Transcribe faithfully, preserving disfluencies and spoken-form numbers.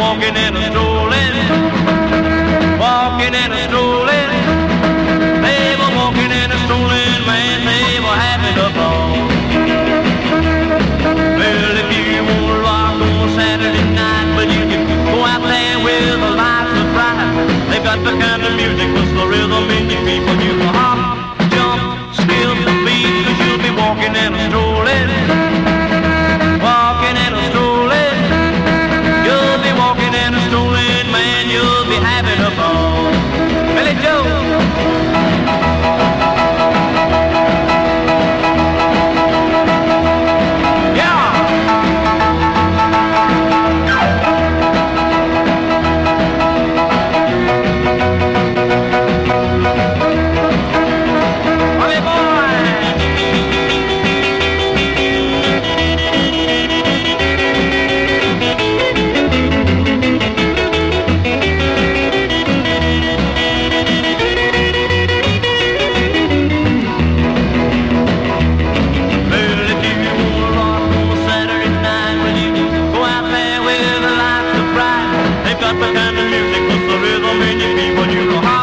walking and a strolling, walking and a strolling. They were walking and a strolling, man, they were having a ball. Well, if you want to rock on Saturday night, but you can go out there with the lights of bright. They got the kind of music with the rhythm in your people. You can hop, jump, skip the beat, cause you'll be walking and a strolling, walking and a strolling. You'll be walking and a strolling, man, you'll be having a ball. Billy Joe. Got the kind of music with the rhythm in your people, you know how.